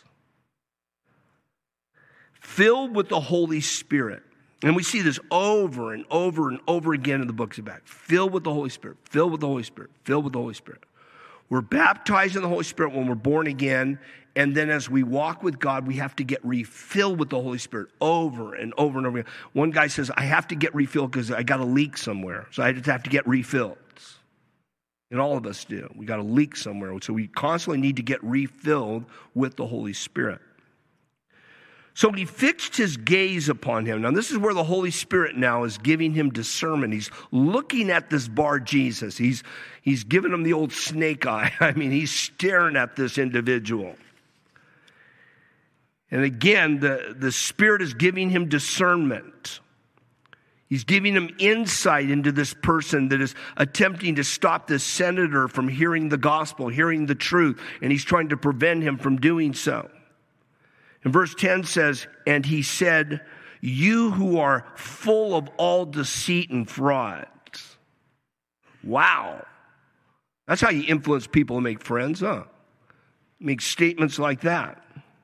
Filled with the Holy Spirit. And we see this over and over and over again in the books of Acts. Filled with the Holy Spirit, filled with the Holy Spirit, filled with the Holy Spirit. We're baptized in the Holy Spirit when we're born again. And then as we walk with God, we have to get refilled with the Holy Spirit over and over and over again. One guy says, I have to get refilled because I got a leak somewhere. So I just have to get refilled. And all of us do. We got a leak somewhere. So we constantly need to get refilled with the Holy Spirit. So he fixed his gaze upon him. Now, this is where the Holy Spirit now is giving him discernment. He's looking at this Bar Jesus. He's giving him the old snake eye. I mean, he's staring at this individual. And again, the Spirit is giving him discernment. He's giving him insight into this person that is attempting to stop this senator from hearing the gospel, hearing the truth, and he's trying to prevent him from doing so. And verse 10 says, and he said, you who are full of all deceit and fraud. Wow. That's how you influence people to make friends, huh? Make statements like that.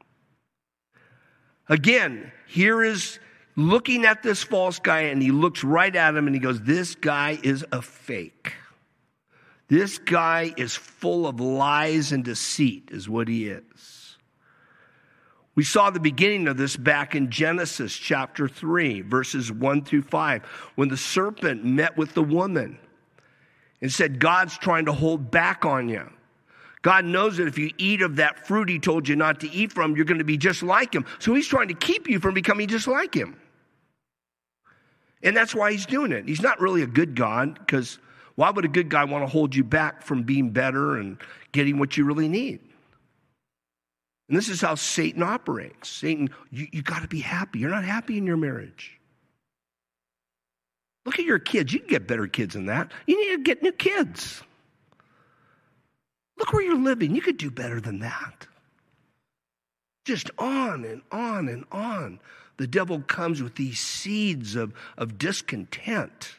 Again, here is looking at this false guy, and he looks right at him and he goes, this guy is a fake. This guy is full of lies and deceit is what he is. We saw the beginning of this back in Genesis chapter 3, verses 1 through 5, when the serpent met with the woman and said, God's trying to hold back on you. God knows that if you eat of that fruit he told you not to eat from, you're going to be just like him. So he's trying to keep you from becoming just like him. And that's why he's doing it. He's not really a good God, because why would a good guy want to hold you back from being better and getting what you really need? And this is how Satan operates. Satan, you got to be happy. You're not happy in your marriage. Look at your kids. You can get better kids than that. You need to get new kids. Look where you're living. You could do better than that. Just on and on and on. The devil comes with these seeds of discontent.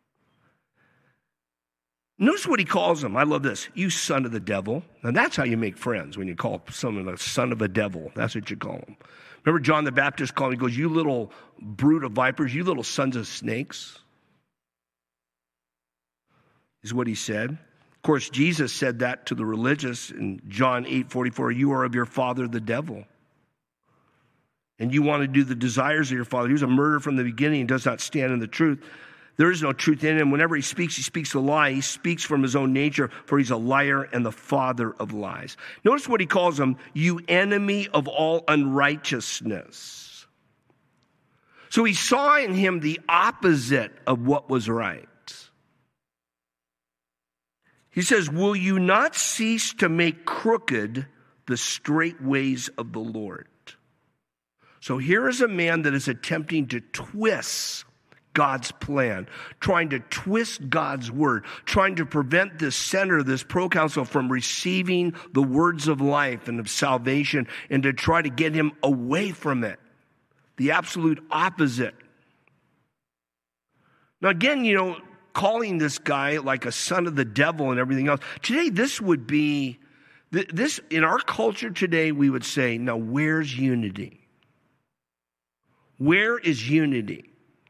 Notice what he calls them. I love this. You son of the devil. Now that's how you make friends, when you call someone a son of a devil. That's what you call them. Remember John the Baptist called him, he goes, you little brood of vipers, you little sons of snakes, is what he said. Of course, Jesus said that to the religious in John 8:44, you are of your father the devil, and you want to do the desires of your father. He was a murderer from the beginning and does not stand in the truth, There is no truth in him. Whenever he speaks a lie. He speaks from his own nature, for he's a liar and the father of lies. Notice what he calls him, you enemy of all unrighteousness. So he saw in him the opposite of what was right. He says, will you not cease to make crooked the straight ways of the Lord? So here is a man that is attempting to twist God's plan, trying to twist God's word, trying to prevent this senator, this proconsul, from receiving the words of life and of salvation, and to try to get him away from it. The absolute opposite. Now again, calling this guy like a son of the devil and everything else. Today, this would be, this in our culture today, we would say, now where's unity? Where is unity?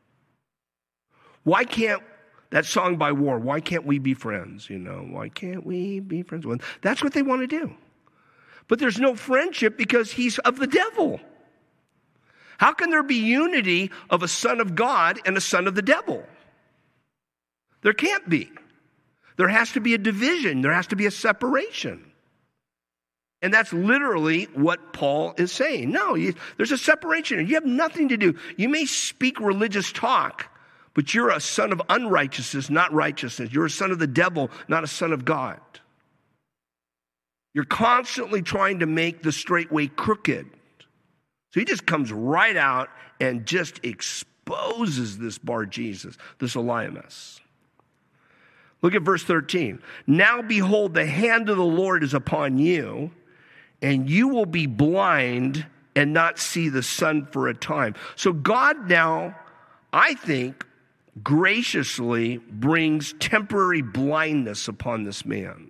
Why can't, that song by War, why can't we be friends? Why can't we be friends? Well, that's what they want to do. But there's no friendship because he's of the devil. How can there be unity of a son of God and a son of the devil? There can't be. There has to be a division. There has to be a separation. And that's literally what Paul is saying. No, there's a separation. You have nothing to do. You may speak religious talk, but you're a son of unrighteousness, not righteousness. You're a son of the devil, not a son of God. You're constantly trying to make the straight way crooked. So he just comes right out and just exposes this Bar Jesus, this Elymas. Look at verse 13. Now behold, the hand of the Lord is upon you, and you will be blind and not see the sun for a time. So God now, I think, graciously brings temporary blindness upon this man.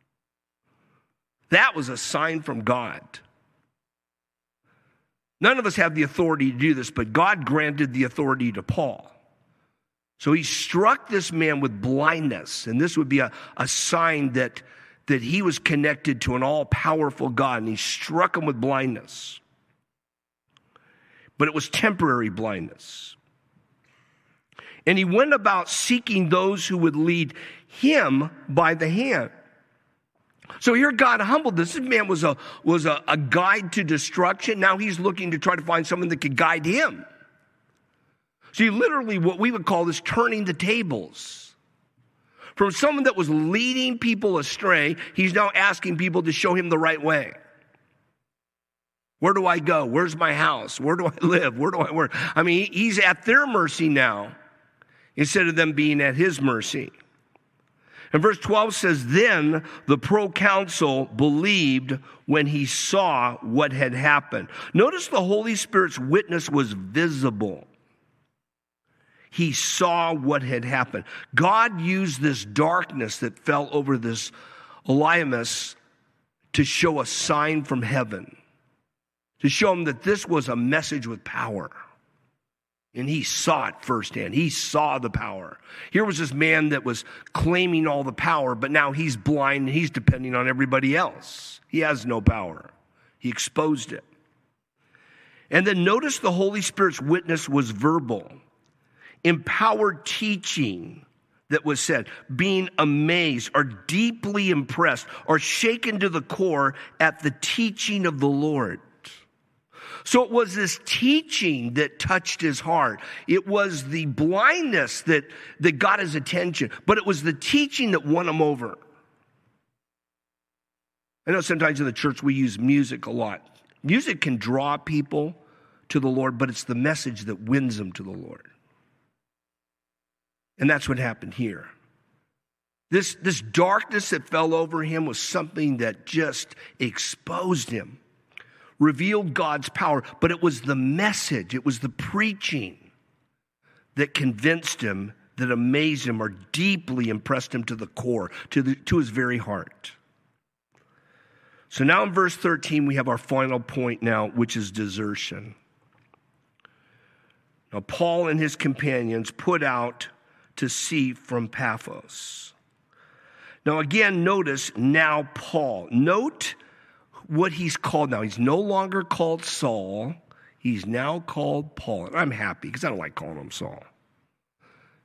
That was a sign from God. None of us have the authority to do this, but God granted the authority to Paul. So he struck this man with blindness, and this would be a sign that he was connected to an all-powerful God, and he struck him with blindness. But it was temporary blindness. And he went about seeking those who would lead him by the hand. So here God humbled this. This man was a guide to destruction. Now he's looking to try to find someone that could guide him. See, literally what we would call this turning the tables. From someone that was leading people astray, he's now asking people to show him the right way. Where do I go? Where's my house? Where do I live? Where do I work? I mean, he's at their mercy now, instead of them being at his mercy. And verse 12 says, then the proconsul believed when he saw what had happened. Notice the Holy Spirit's witness was visible. He saw what had happened. God used this darkness that fell over this Elymas to show a sign from heaven, to show him that this was a message with power. And he saw it firsthand. He saw the power. Here was this man that was claiming all the power, but now he's blind and he's depending on everybody else. He has no power. He exposed it. And then notice the Holy Spirit's witness was verbal. Empowered teaching that was said, being amazed or deeply impressed or shaken to the core at the teaching of the Lord. So it was this teaching that touched his heart. It was the blindness that got his attention, but it was the teaching that won him over. I know sometimes in the church we use music a lot. Music can draw people to the Lord, but it's the message that wins them to the Lord. And that's what happened here. This darkness that fell over him was something that just exposed him, revealed God's power, but it was the message, it was the preaching that convinced him, that amazed him, or deeply impressed him to the core, to his very heart. So now in verse 13, we have our final point now, which is desertion. Now Paul and his companions put out to sea from Paphos. Now again, notice now Paul. Note what he's called now. He's no longer called Saul. He's now called Paul. And I'm happy because I don't like calling him Saul.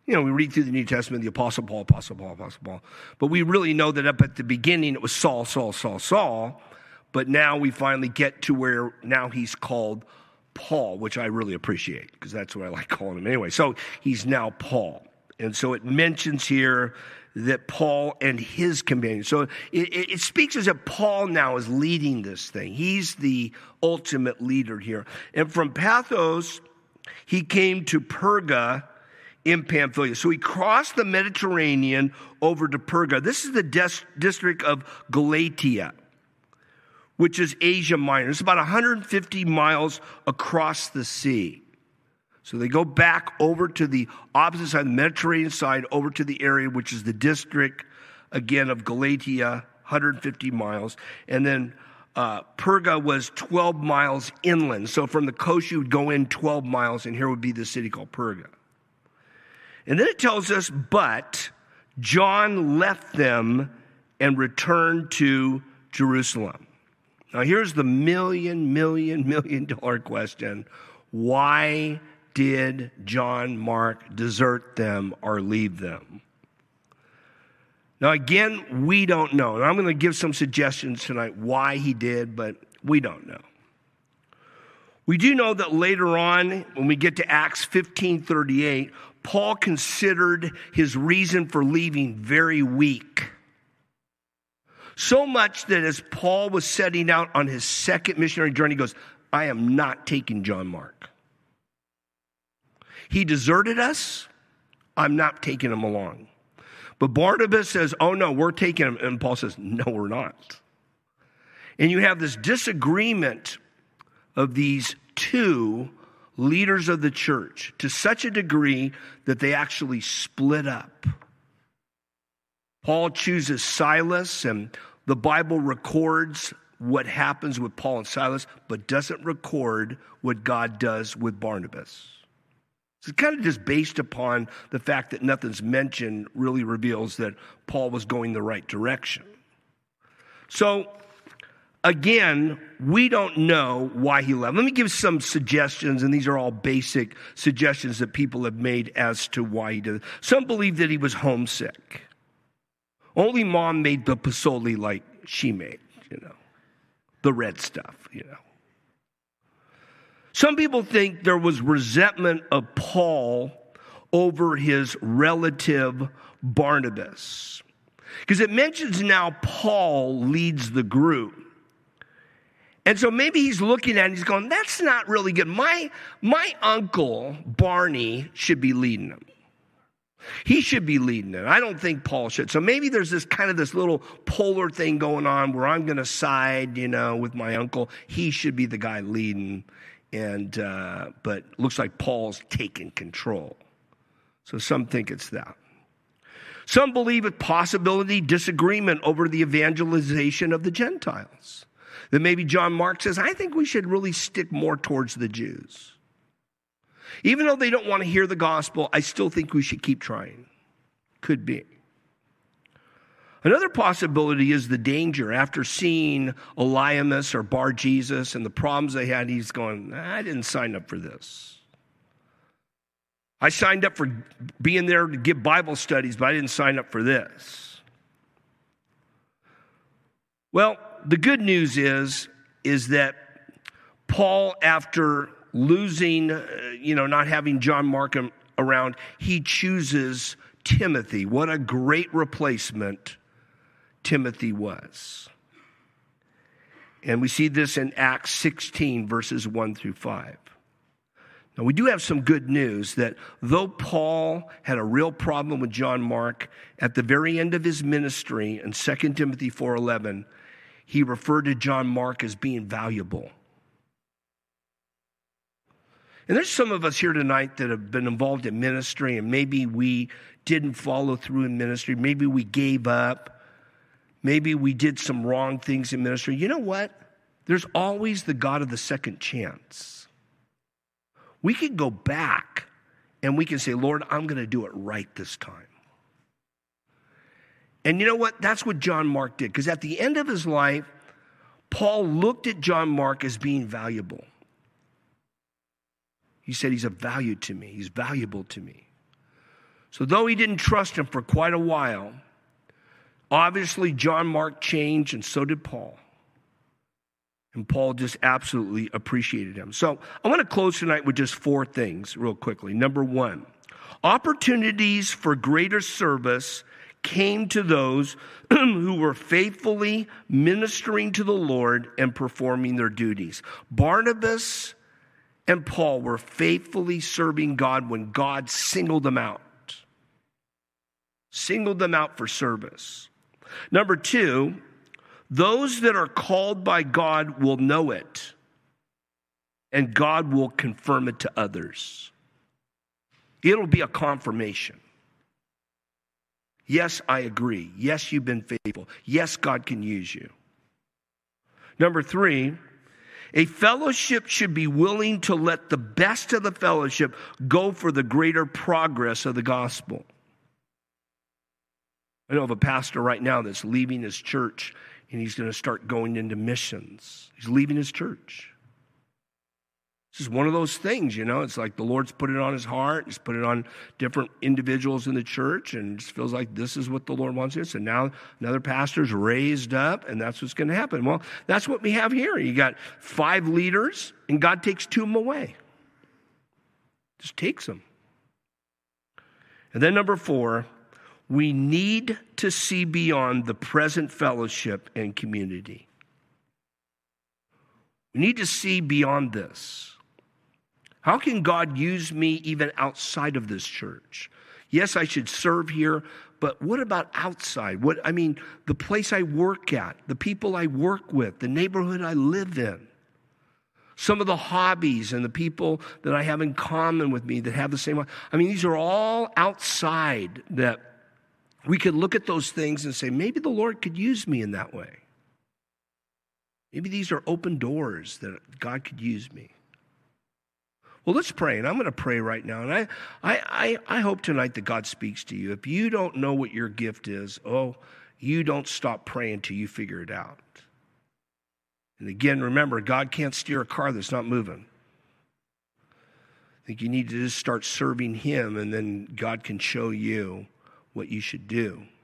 You know, we read through the New Testament, the Apostle Paul, Apostle Paul, Apostle Paul. But we really know that up at the beginning, it was Saul, Saul, Saul, Saul. But now we finally get to where now he's called Paul, which I really appreciate because that's what I like calling him anyway. So he's now Paul. And so it mentions here that Paul and his companions. So it speaks as if Paul now is leading this thing. He's the ultimate leader here. And from Paphos, he came to Perga in Pamphylia. So he crossed the Mediterranean over to Perga. This is the district of Galatia, which is Asia Minor. It's about 150 miles across the sea. So they go back over to the opposite side, the Mediterranean side, over to the area, which is the district, again, of Galatia, 150 miles. And then Perga was 12 miles inland. So from the coast, you would go in 12 miles, and here would be the city called Perga. And then it tells us, but John left them and returned to Jerusalem. Now here's the million dollar question. Why did John Mark desert them or leave them? Now again, we don't know. And I'm going to give some suggestions tonight why he did, but we don't know. We do know that later on, when we get to Acts 15:38, Paul considered his reason for leaving very weak. So much that as Paul was setting out on his second missionary journey, he goes, I am not taking John Mark. He deserted us. I'm not taking him along. But Barnabas says, oh no, we're taking him. And Paul says, no, we're not. And you have this disagreement of these two leaders of the church to such a degree that they actually split up. Paul chooses Silas, and the Bible records what happens with Paul and Silas, but doesn't record what God does with Barnabas. So it's kind of just based upon the fact that nothing's mentioned really reveals that Paul was going the right direction. So, again, we don't know why he left. Let me give some suggestions, and these are all basic suggestions that people have made as to why he did it. Some believe that he was homesick. Only mom made the pozole like she made, the red stuff, Some people think there was resentment of Paul over his relative Barnabas. Because it mentions now Paul leads the group. And so maybe he's looking at it and he's going, that's not really good. My uncle, Barney, should be leading them. He should be leading it. I don't think Paul should. So maybe there's this little polar thing going on where I'm going to side, with my uncle. He should be the guy leading. But looks like Paul's taking control. So some think it's that. Some believe it possibility, disagreement over the evangelization of the Gentiles. That maybe John Mark says, I think we should really stick more towards the Jews. Even though they don't want to hear the gospel, I still think we should keep trying. Could be. Another possibility is the danger. After seeing Elymas or Bar Jesus and the problems they had, he's going, I didn't sign up for this. I signed up for being there to give Bible studies, but I didn't sign up for this. Well, the good news is that Paul, after losing, not having John Mark around, he chooses Timothy. What a great replacement Timothy was. And we see this in Acts 16, verses 1 through 5. Now, we do have some good news that though Paul had a real problem with John Mark, at the very end of his ministry in 2 Timothy 4:11, he referred to John Mark as being valuable. And there's some of us here tonight that have been involved in ministry, and maybe we didn't follow through in ministry. Maybe we gave up. Maybe we did some wrong things in ministry. You know what? There's always the God of the second chance. We can go back and we can say, Lord, I'm going to do it right this time. And you know what? That's what John Mark did. Because at the end of his life, Paul looked at John Mark as being valuable. He said, he's of value to me. He's valuable to me. So though he didn't trust him for quite a while, obviously John Mark changed, and so did Paul. And Paul just absolutely appreciated him. So I want to close tonight with just 4 things real quickly. Number 1, opportunities for greater service came to those who were faithfully ministering to the Lord and performing their duties. Barnabas and Paul were faithfully serving God when God singled them out. Singled them out for service. Number 2, those that are called by God will know it, and God will confirm it to others. It'll be a confirmation. Yes, I agree. Yes, you've been faithful. Yes, God can use you. Number 3, a fellowship should be willing to let the best of the fellowship go for the greater progress of the gospel. I know of a pastor right now that's leaving his church, and he's going to start going into missions. He's leaving his church. This is one of those things, it's like the Lord's put it on his heart. He's put it on different individuals in the church, and it just feels like this is what the Lord wants to do. So now another pastor's raised up, and that's what's going to happen. Well, that's what we have here. You got 5 leaders, and God takes 2 of them away. Just takes them. And then number 4, we need to see beyond the present fellowship and community. We need to see beyond this. How can God use me even outside of this church? Yes, I should serve here, but what about outside? The place I work at, the people I work with, the neighborhood I live in. Some of the hobbies and the people that I have in common with me that have the same. These are all outside that we could look at those things and say, maybe the Lord could use me in that way. Maybe these are open doors that God could use me. Well, let's pray, and I'm going to pray right now. And I hope tonight that God speaks to you. If you don't know what your gift is, you don't stop praying until you figure it out. And again, remember, God can't steer a car that's not moving. I think you need to just start serving him, and then God can show you what you should do.